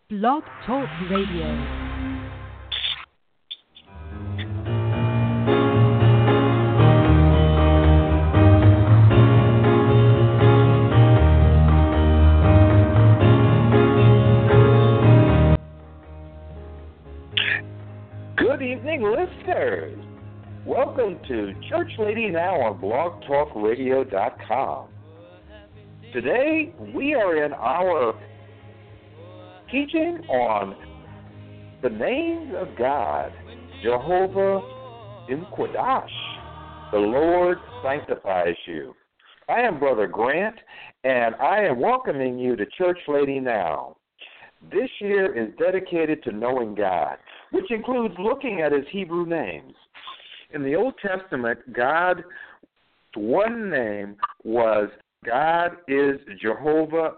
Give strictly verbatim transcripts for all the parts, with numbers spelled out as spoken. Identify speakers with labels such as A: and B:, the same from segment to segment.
A: Blog Talk Radio.
B: Good evening, listeners. Welcome to Church Lady Now on blog talk radio dot com. Today, we are in our teaching on the names of God, Jehovah Imquadash. The Lord sanctifies you. I am Brother Grant, and I am welcoming you to Church Lady Now. This year is dedicated to knowing God, which includes looking at his Hebrew names. In the Old Testament, God's one name was God is Jehovah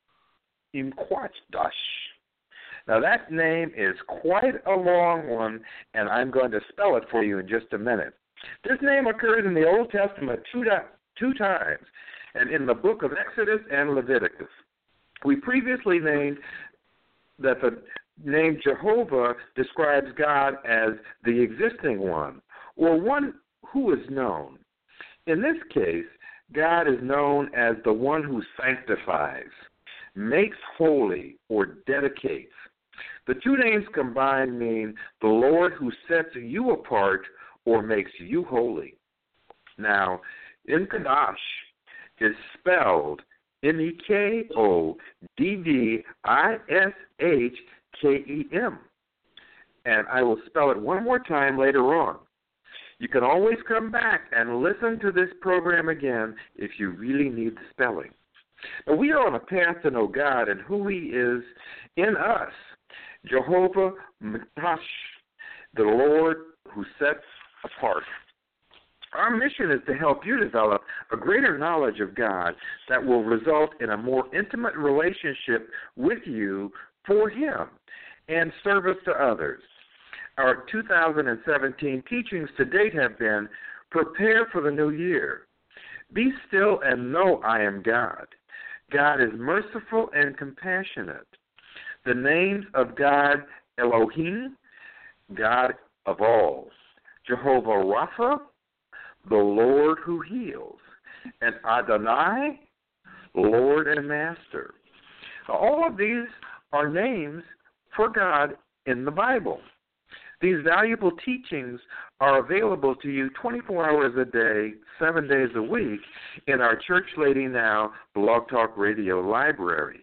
B: Imquadash. Now that name is quite a long one, and I'm going to spell it for you in just a minute. This name occurs in the Old Testament two, two times, and in the book of Exodus and Leviticus. We previously named that the name Jehovah describes God as the existing one, or one who is known. In this case, God is known as the one who sanctifies, makes holy, or dedicates. The two names combined mean the Lord who sets you apart or makes you holy. Now, Imquadash is spelled M E K O D D I S H K E M. And I will spell it one more time later on. You can always come back and listen to this program again if you really need the spelling. But we are on a path to know God and who he is in us. Jehovah Imquadash, the Lord who sets apart. Our mission is to help you develop a greater knowledge of God that will result in a more intimate relationship with you for him and service to others. Our two thousand seventeen teachings to date have been, prepare for the new year. Be still and know I am God. God is merciful and compassionate. The names of God, Elohim, God of all. Jehovah Rapha, the Lord who heals. And Adonai, Lord and Master. All of these are names for God in the Bible. These valuable teachings are available to you twenty-four hours a day, seven days a week in our Church Lady Now Blog Talk Radio library.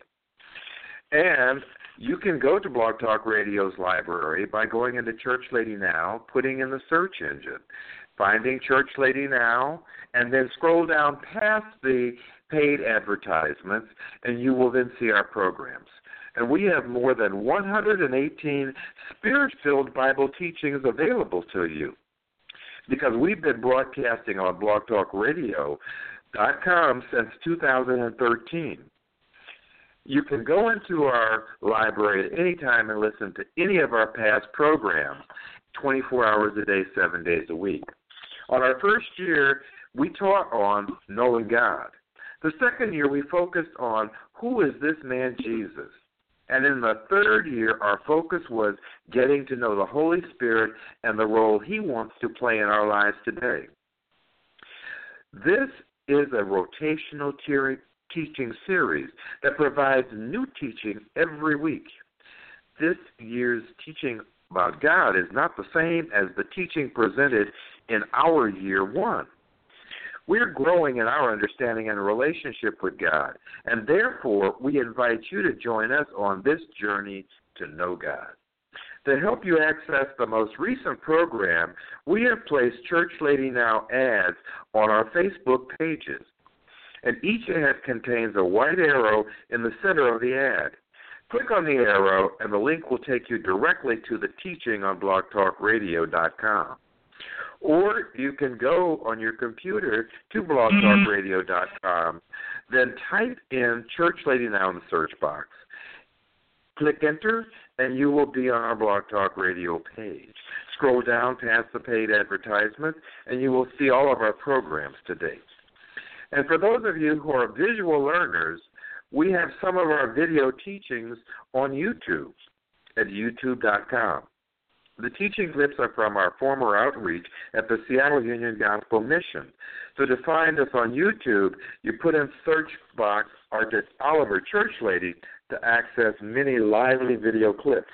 B: And you can go to Blog Talk Radio's library by going into Church Lady Now, putting in the search engine, finding Church Lady Now, and then scroll down past the paid advertisements, and you will then see our programs. And we have more than one hundred eighteen Spirit-filled Bible teachings available to you because we've been broadcasting on blog talk radio dot com since two thousand thirteen. You can go into our library at any time and listen to any of our past programs twenty-four hours a day, seven days a week. On our first year, we taught on knowing God. The second year, we focused on who is this man Jesus. And in the third year, our focus was getting to know the Holy Spirit and the role he wants to play in our lives today. This is a rotational te- teaching series that provides new teaching every week. This year's teaching about God is not the same as the teaching presented in our year one. We're growing in our understanding and relationship with God, and therefore we invite you to join us on this journey to know God. To help you access the most recent program, we have placed Church Lady Now ads on our Facebook pages, and each ad contains a white arrow in the center of the ad. Click on the arrow, and the link will take you directly to the teaching on blog talk radio dot com. Or you can go on your computer to blog talk radio dot com, then type in Church Lady Now in the search box. Click Enter, and you will be on our Blog Talk Radio page. Scroll down past the paid advertisement, and you will see all of our programs to date. And for those of you who are visual learners, we have some of our video teachings on YouTube at youtube dot com. The teaching clips are from our former outreach at the Seattle Union Gospel Mission. So to find us on YouTube, you put in search box Artist Oliver Church Lady to access many lively video clips.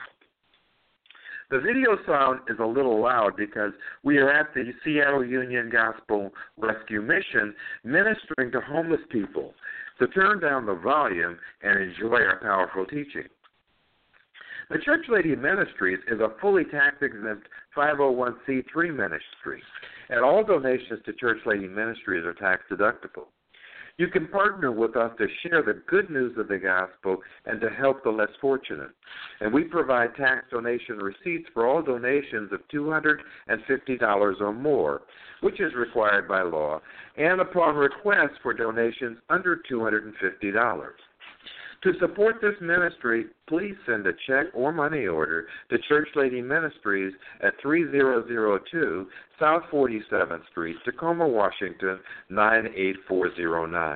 B: The video sound is a little loud because we are at the Seattle Union Gospel Rescue Mission ministering to homeless people. So turn down the volume and enjoy our powerful teaching. The Church Lady Ministries is a fully tax-exempt five oh one c three ministry, and all donations to Church Lady Ministries are tax-deductible. You can partner with us to share the good news of the gospel and to help the less fortunate. And we provide tax donation receipts for all donations of two hundred fifty dollars or more, which is required by law, and upon request for donations under two hundred fifty dollars. To support this ministry, please send a check or money order to Church Lady Ministries at three thousand two South forty-seventh Street, Tacoma, Washington, nine eight four zero nine.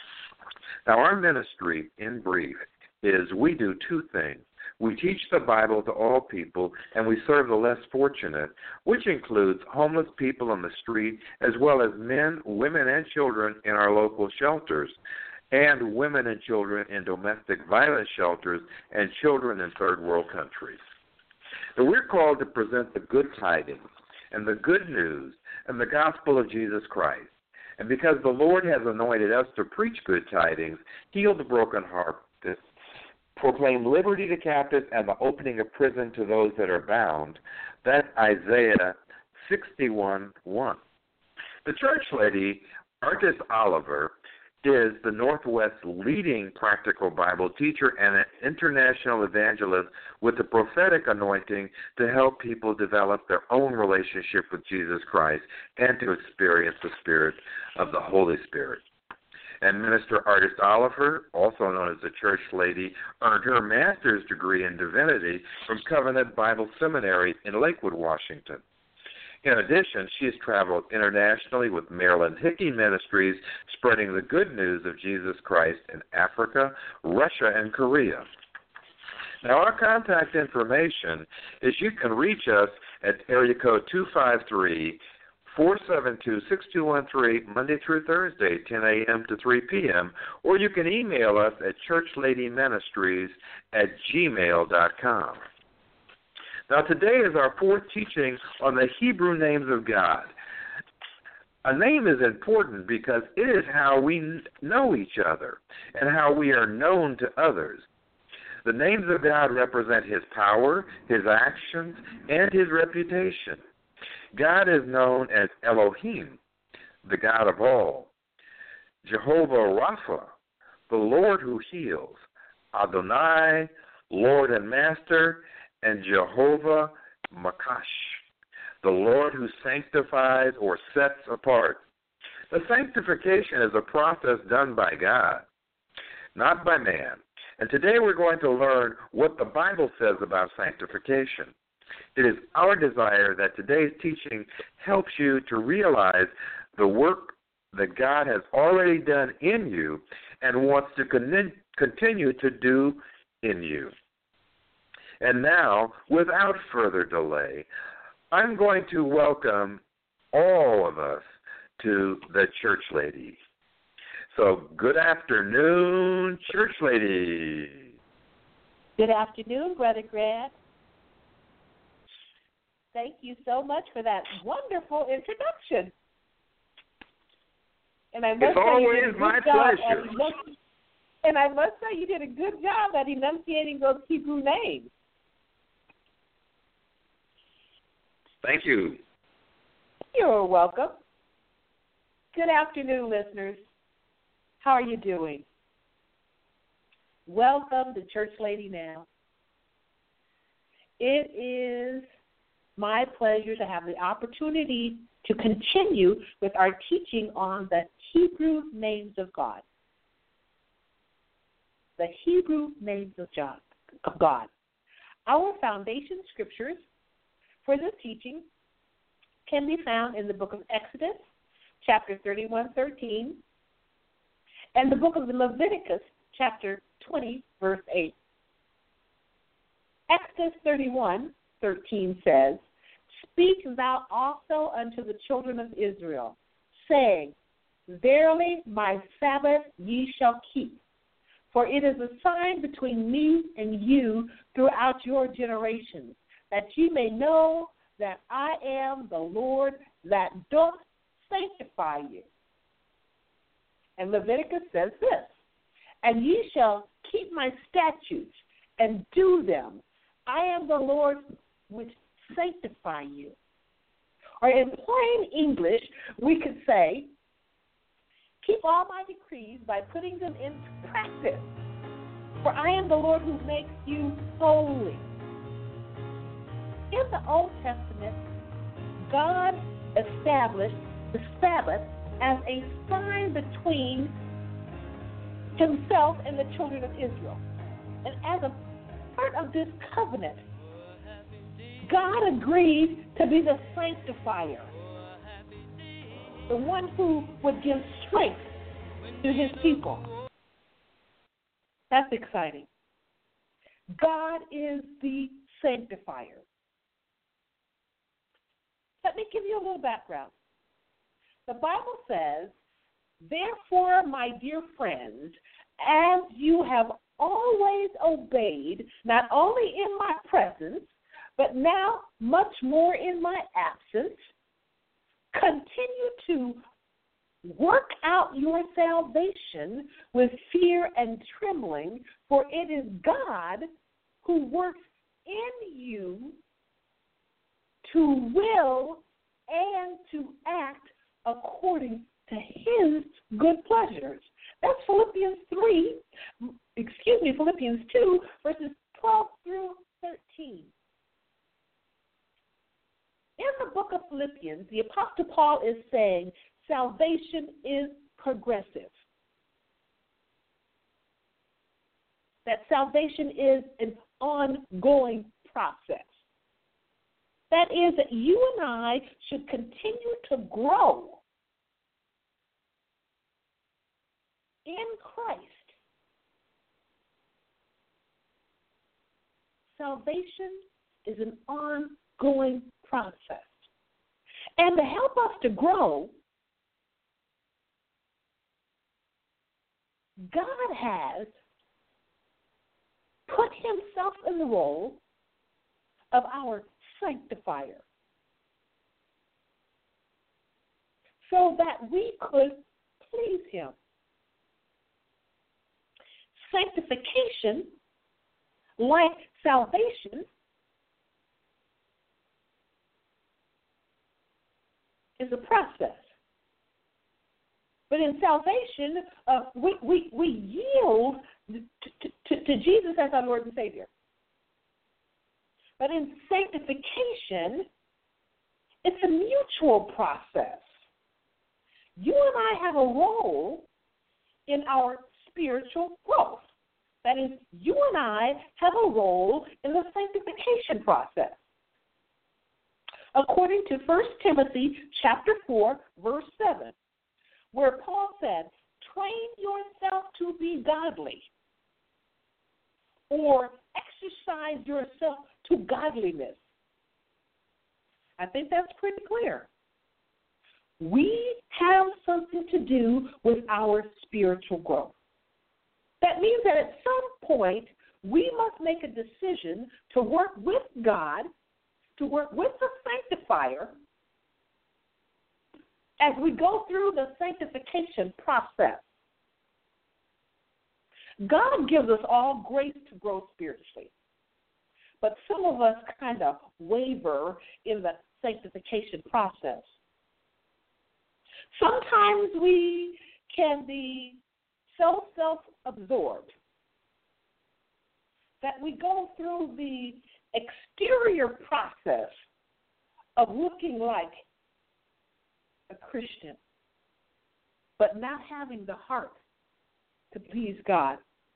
B: Now, our ministry, in brief, is we do two things. We teach the Bible to all people, and we serve the less fortunate, which includes homeless people on the street, as well as men, women, and children in our local shelters, and women and children in domestic violence shelters and children in third world countries. So we're called to present the good tidings and the good news and the gospel of Jesus Christ. And because the Lord has anointed us to preach good tidings, heal the brokenhearted, proclaim liberty to captives and the opening of prison to those that are bound, that's Isaiah sixty-one one. The Church Lady, Artist Oliver, is the Northwest's leading practical Bible teacher and an international evangelist with the prophetic anointing to help people develop their own relationship with Jesus Christ and to experience the Spirit of the Holy Spirit. And Minister Artist Oliver, also known as the Church Lady, earned her master's degree in divinity from Covenant Bible Seminary in Lakewood, Washington. In addition, she has traveled internationally with Marilyn Hickey Ministries, spreading the good news of Jesus Christ in Africa, Russia, and Korea. Now, our contact information is you can reach us at area code two five three, four seven two, six two one three, Monday through Thursday, ten a.m. to three p.m., or you can email us at churchladyministries at gmail dot com. Now, today is our fourth teaching on the Hebrew names of God. A name is important because it is how we know each other and how we are known to others. The names of God represent His power, His actions, and His reputation. God is known as Elohim, the God of all, Jehovah Rapha, the Lord who heals, Adonai, Lord and Master, and Jehovah Makash, the Lord who sanctifies or sets apart. The sanctification is a process done by God, not by man. And today we're going to learn what the Bible says about sanctification. It is our desire that today's teaching helps you to realize the work that God has already done in you and wants to con- continue to do in you. And now, without further delay, I'm going to welcome all of us to the Church Lady. So, good afternoon, Church Lady.
A: Good afternoon, Brother Grant. Thank you so much for that wonderful introduction. And I must
B: it's
A: say
B: always
A: you did a
B: my
A: good job
B: pleasure.
A: at enunci- and I must say you did a good job at enunciating those Hebrew names.
B: Thank you.
A: You're welcome. Good afternoon, listeners. How are you doing? Welcome to Church Lady Now. It is my pleasure to have the opportunity to continue with our teaching on the Hebrew names of God. The Hebrew names of God. Our foundation scriptures for this teaching can be found in the book of Exodus, chapter thirty-one thirteen, and the book of Leviticus, chapter twenty, verse eight. Exodus thirty-one, thirteen says, Speak thou also unto the children of Israel, saying, Verily my Sabbath ye shall keep, for it is a sign between me and you throughout your generations, that ye may know that I am the Lord that doth sanctify you. And Leviticus says this, And ye shall keep my statutes and do them. I am the Lord which sanctify you. Or in plain English, we could say, Keep all my decrees by putting them into practice, for I am the Lord who makes you holy. In the Old Testament, God established the Sabbath as a sign between himself and the children of Israel. And as a part of this covenant, God agreed to be the sanctifier, the one who would give strength to his people. That's exciting. God is the sanctifier. Let me give you a little background. The Bible says, Therefore, my dear friends, as you have always obeyed, not only in my presence, but now much more in my absence, continue to work out your salvation with fear and trembling, for it is God who works in you to will and to act according to his good pleasures. That's Philippians three, excuse me, Philippians two, verses twelve through thirteen. In the book of Philippians, the Apostle Paul is saying salvation is progressive. That salvation is an ongoing process. That is that you and I should continue to grow in Christ. Salvation is an ongoing process. And to help us to grow, God has put himself in the role of our sanctifier so that we could please him. Sanctification, like salvation, is a process. But in salvation, uh, we, we, we yield to, to, to Jesus as our Lord and Savior. But in sanctification, it's a mutual process. You and I have a role in our spiritual growth. That is, you and I have a role in the sanctification process. According to First Timothy chapter four, verse seven, where Paul said, train yourself to be godly, or exercise yourself to godliness. I think that's pretty clear. We have something to do with our spiritual growth. That means that at some point, we must make a decision to work with God, to work with the sanctifier, as we go through the sanctification process. God gives us all grace to grow spiritually, but some of us kind of waver in the sanctification process. Sometimes we can be so self-absorbed that we go through the exterior process of looking like a Christian, but not having the heart to please God.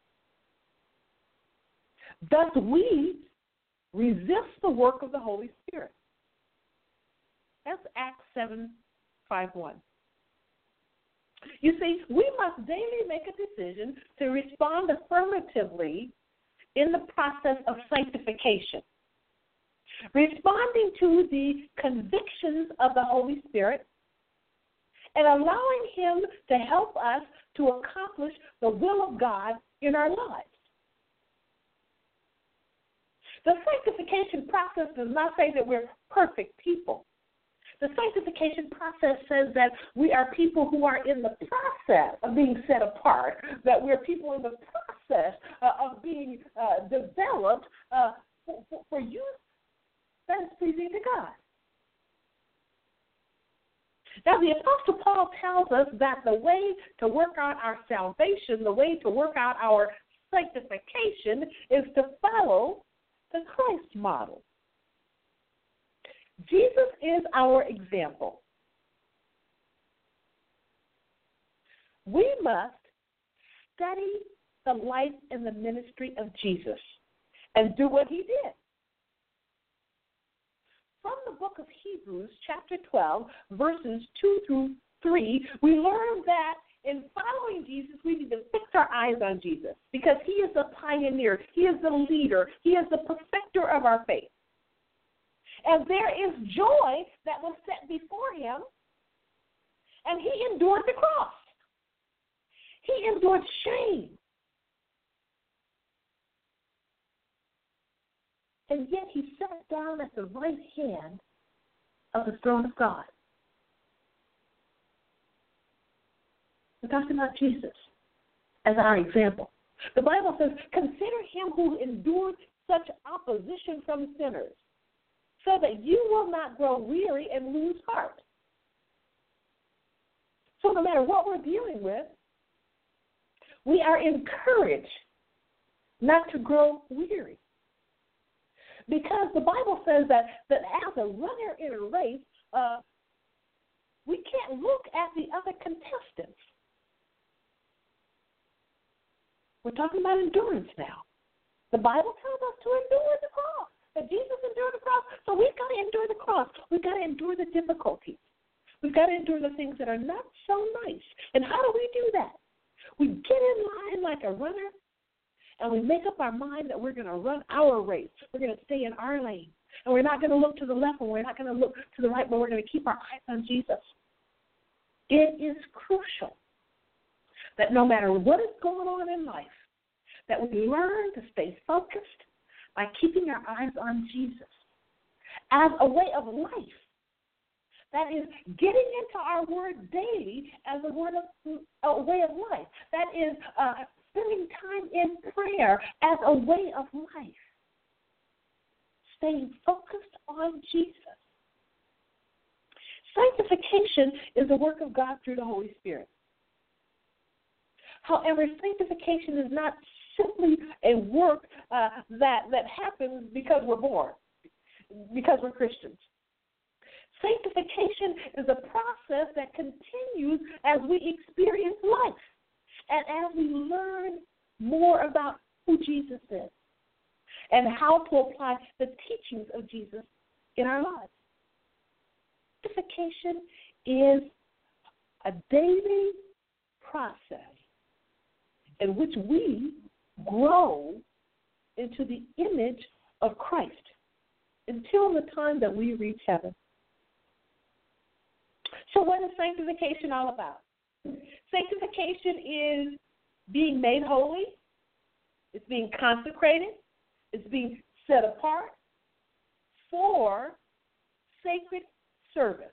A: Thus, we resist the work of the Holy Spirit. That's Acts seven, five, one. You see, we must daily make a decision to respond affirmatively in the process of sanctification, responding to the convictions of the Holy Spirit and allowing Him to help us to accomplish the will of God in our lives. The sanctification process does not say that we're perfect people. The sanctification process says that we are people who are in the process of being set apart, that we're people in the process uh, of being uh, developed uh, for, for, for use that is pleasing to God. Now, the Apostle Paul tells us that the way to work out our salvation, the way to work out our sanctification is to follow the Christ model. Jesus is our example. We must study the life and the ministry of Jesus and do what He did. From the book of Hebrews, chapter twelve, verses two through three, we learn that in following Jesus, we need to fix our eyes on Jesus because He is the pioneer, He is the leader, He is the perfecter of our faith. And there is joy that was set before Him, and He endured the cross. He endured shame. And yet He sat down at the right hand of the throne of God. We're talking about Jesus as our example. The Bible says, consider Him who endured such opposition from sinners, so that you will not grow weary and lose heart. So no matter what we're dealing with, we are encouraged not to grow weary. Because the Bible says that, that as a runner in a race, uh, we can't look at the other contestants. We're talking about endurance now. The Bible tells us to endure the cross. That Jesus endured the cross, so we've got to endure the cross. We've got to endure the difficulties. We've got to endure the things that are not so nice. And how do we do that? We get in line like a runner, and we make up our mind that we're going to run our race. We're going to stay in our lane. And we're not going to look to the left, and we're not going to look to the right, but we're going to keep our eyes on Jesus. It is crucial that no matter what is going on in life, that we learn to stay focused by keeping our eyes on Jesus as a way of life. That is getting into our word daily as a, word of, a way of life. That is uh, spending time in prayer as a way of life. Staying focused on Jesus. Sanctification is the work of God through the Holy Spirit. However, sanctification is not simply a work uh, that, that happens because we're born, because we're Christians. Sanctification is a process that continues as we experience life and as we learn more about who Jesus is and how to apply the teachings of Jesus in our lives. Sanctification is a daily process in which we grow into the image of Christ until the time that we reach heaven. So what is sanctification all about? Sanctification is being made holy. It's being consecrated. It's being set apart for sacred service.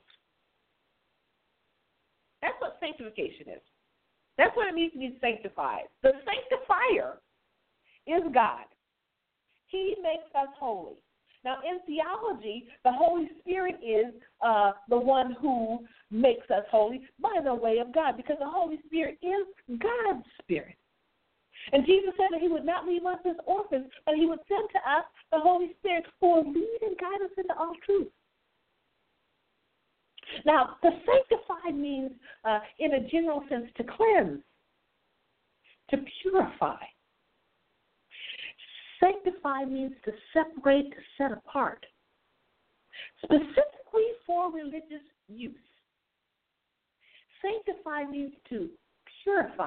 A: That's what sanctification is. That's what it means to be sanctified. The sanctifier is God. He makes us holy. Now, in theology, the Holy Spirit is uh, the one who makes us holy by the way of God, because the Holy Spirit is God's Spirit. And Jesus said that He would not leave us as orphans, but He would send to us the Holy Spirit who will lead and guide us into all truth. Now, to sanctify means, uh, in a general sense, to cleanse, to purify. Sanctify means to separate, to set apart, specifically for religious use. Sanctify means to purify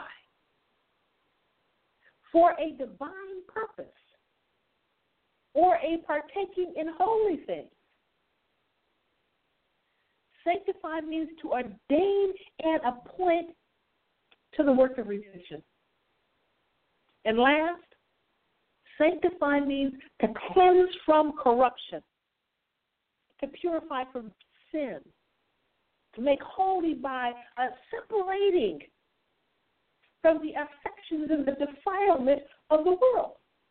A: for a divine purpose or a partaking in holy things. Sanctify means to ordain and appoint to the work of redemption. And last, sanctify means to cleanse from corruption, to purify from sin, to make holy by uh, separating from the affections and the defilement of the world.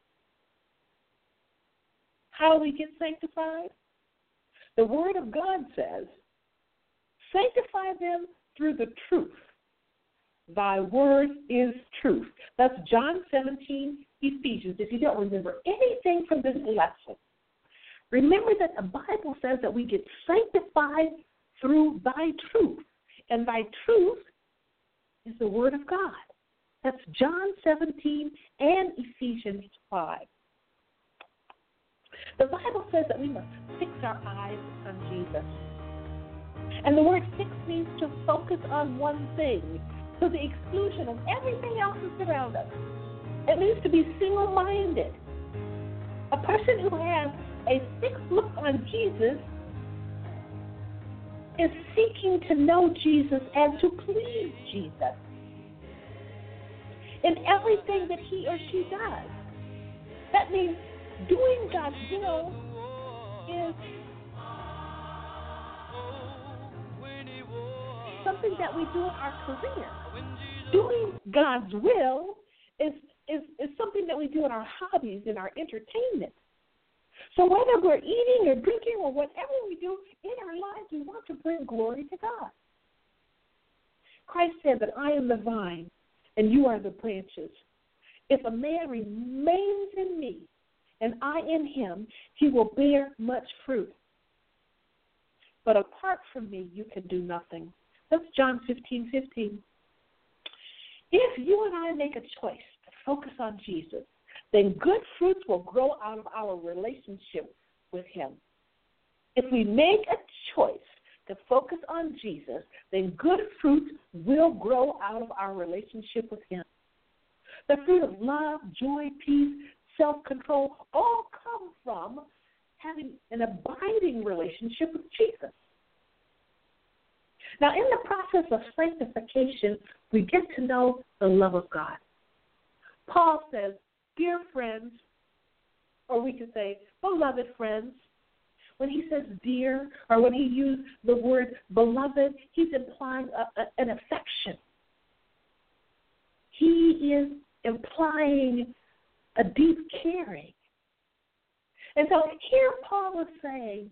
A: How do we get sanctified? The Word of God says, sanctify them through the truth. Thy word is truth. That's John seventeen, Ephesians. If you don't remember anything from this lesson, remember that the Bible says that we get sanctified through thy truth. And thy truth is the Word of God. That's John seventeen and Ephesians five. The Bible says that we must fix our eyes on Jesus. And the word fix means to focus on one thing to the exclusion of everything else that's around us. It means to be single-minded. A person who has a fixed look on Jesus is seeking to know Jesus and to please Jesus in everything that he or she does. That means doing God's will is something that we do in our career. Doing God's will is, is, is something that we do in our hobbies, in our entertainment. So whether we're eating or drinking or whatever we do in our lives, we want to bring glory to God. Christ said that I am the vine and you are the branches. If a man remains in me and I in him, he will bear much fruit. But apart from me, you can do nothing. That's John fifteen fifteen. If you and I make a choice to focus on Jesus, then good fruits will grow out of our relationship with him. If we make a choice to focus on Jesus, then good fruits will grow out of our relationship with him. The fruit of love, joy, peace, self-control all come from having an abiding relationship with Jesus. Now, in the process of sanctification, we get to know the love of God. Paul says, dear friends, or we could say, beloved friends. When he says dear, or when he used the word beloved, he's implying a, a, an affection. He is implying a deep caring. And so here Paul is saying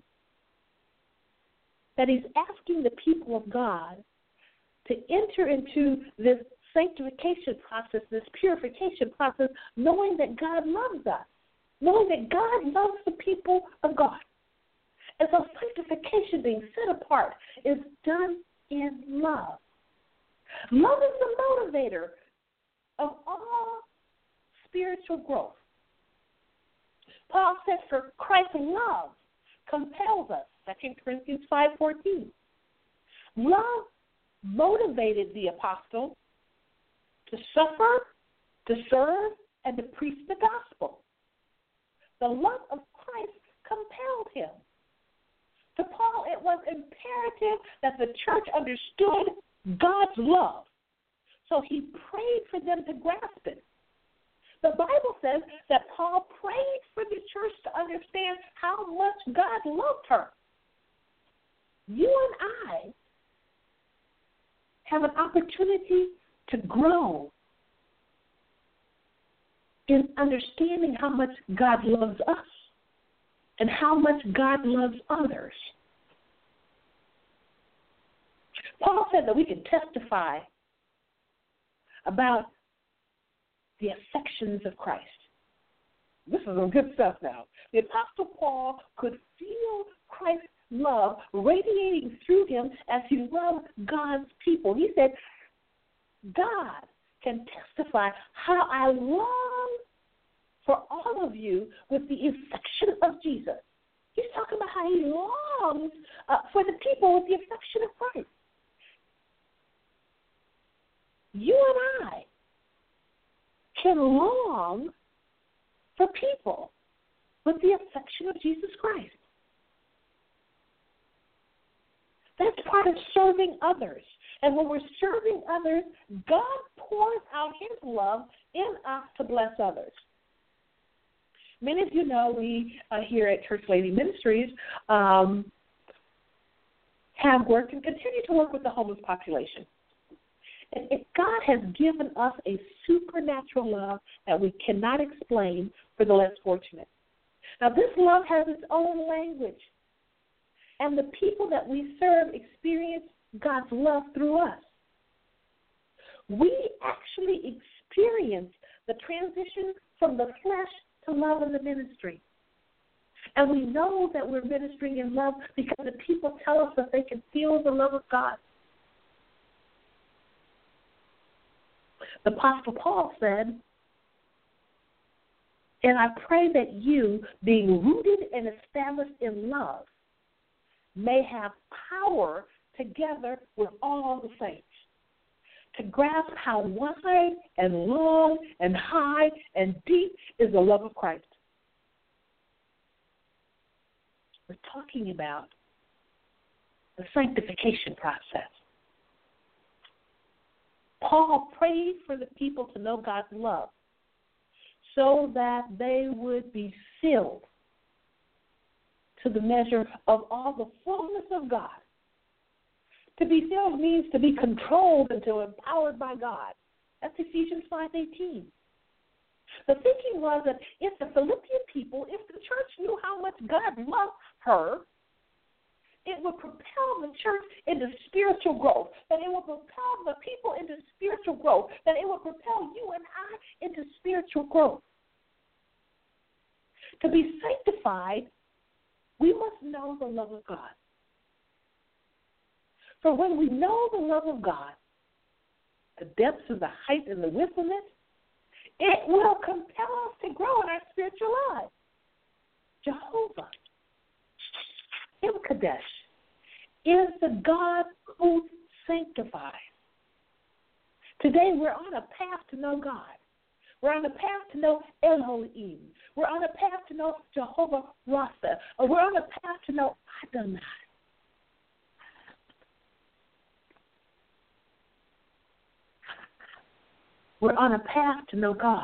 A: that he's asking the people of God to enter into this sanctification process, this purification process, knowing that God loves us, knowing that God loves the people of God. And so sanctification, being set apart, is done in love. Love is the motivator of all spiritual growth. Paul says, for Christ's love compels us, Second Corinthians five fourteen. Love motivated the apostle to suffer, to serve, and to preach the gospel. The love of Christ compelled him. To Paul, it was imperative that the church understood God's love. So he prayed for them to grasp it. The Bible says that Paul prayed for the church to understand how much God loved her. You and I have an opportunity to grow in understanding how much God loves us and how much God loves others. Paul said that we can testify about the affections of Christ. This is some good stuff now. The Apostle Paul could feel Christ's love radiating through him as he loved God's people. He said, God can testify how I long for all of you with the affection of Jesus. He's talking about how he longs uh, for the people with the affection of Christ. you and I can long for people with the affection of Jesus Christ. That's part of serving others. And when we're serving others, God pours out his love in us to bless others. Many of you know we uh, here at Church Lady Ministries um, have worked and continue to work with the homeless population. And it, God has given us a supernatural love that we cannot explain for the less fortunate. Now, this love has its own language. And the people that we serve experience God's love through us. We actually experience the transition from the flesh to love in the ministry. And we know that we're ministering in love because the people tell us that they can feel the love of God. The Apostle Paul said, and I pray that you, being rooted and established in love, may have power together with all the saints to grasp how wide and long and high and deep is the love of Christ. We're talking about the sanctification process. Paul prayed for the people to know God's love so that they would be filled to the measure of all the fullness of God. To be filled means to be controlled and to empowered by God. That's Ephesians five eighteen. The thinking was that if the Philippian people, if the church knew how much God loved her, it would propel the church into spiritual growth, that it would propel the people into spiritual growth, that it would propel you and I into spiritual growth. To be sanctified, we must know the love of God. For when we know the love of God, the depths of the height and the width of it, it will compel us to grow in our spiritual lives. Jehovah, El Kadesh, is the God who sanctifies. Today we're on a path to know God. We're on a path to know Elohim. We're on a path to know Jehovah Rapha. Or we're on a path to know Adonai. We're on a path to know God.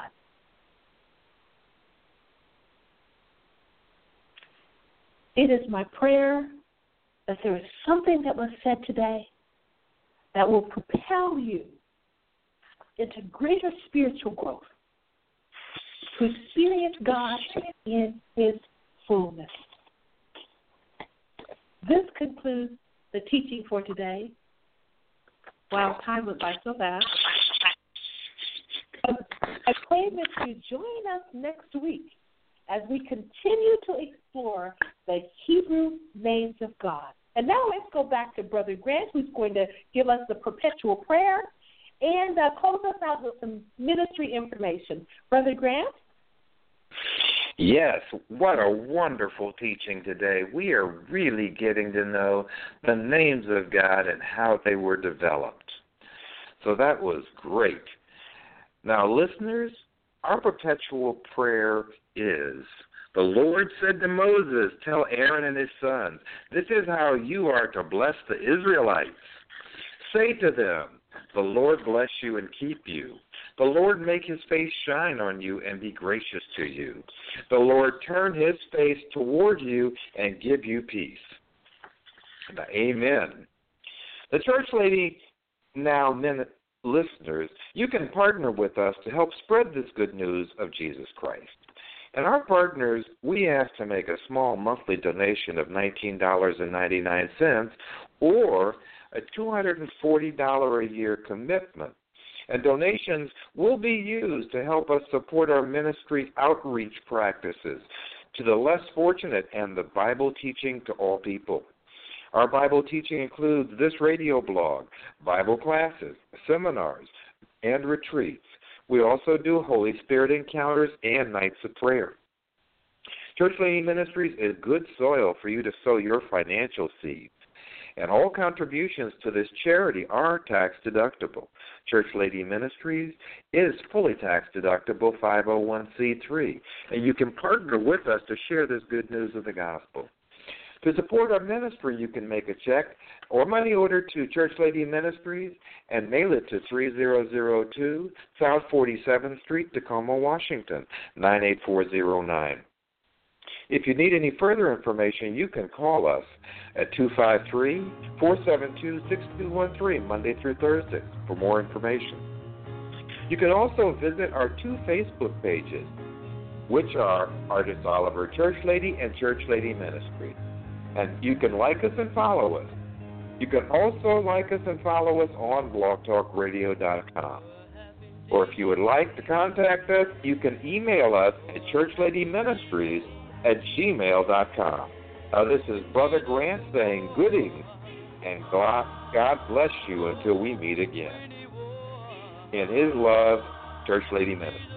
A: It is my prayer that there is something that was said today that will propel you into greater spiritual growth, to experience God in his fullness. This concludes the teaching for today. Wow, time went by so fast. I pray that you join us next week as we continue to explore the Hebrew names of God. And now let's go back to Brother Grant, who's going to give us the perpetual prayer and uh, close us out with some ministry information. Brother Grant?
B: Yes, what a wonderful teaching today. We are really getting to know the names of God and how they were developed. So that was great. Now, listeners, our perpetual prayer is, the Lord said to Moses, tell Aaron and his sons, this is how you are to bless the Israelites. Say to them, the Lord bless you and keep you. The Lord make his face shine on you and be gracious to you. The Lord turn his face toward you and give you peace. Now, amen. The Church Lady Now Minute listeners, you can partner with us to help spread this good news of Jesus Christ. And our partners, we ask to make a small monthly donation of nineteen dollars and ninety-nine cents or a two hundred forty dollars a year commitment. And donations will be used to help us support our ministry outreach practices to the less fortunate and the Bible teaching to all people. Our Bible teaching includes this radio blog, Bible classes, seminars, and retreats. We also do Holy Spirit encounters and nights of prayer. Church Lady Ministries is good soil for you to sow your financial seeds. And all contributions to this charity are tax-deductible. Church Lady Ministries is fully tax-deductible five oh one c three, and you can partner with us to share this good news of the gospel. To support our ministry, you can make a check or money order to Church Lady Ministries and mail it to three thousand two South forty-seventh Street, Tacoma, Washington, nine eight four zero nine. If you need any further information, you can call us at two five three, four seven two, six two one three, Monday through Thursday, for more information. You can also visit our two Facebook pages, which are Artist Oliver Church Lady and Church Lady Ministry. And you can like us and follow us. You can also like us and follow us on blog talk radio dot com. Or if you would like to contact us, you can email us at churchladyministries at gmail dot com. Now, this is Brother Grant saying good evening, and God, God bless you until we meet again. In His love, Church Lady Ministries.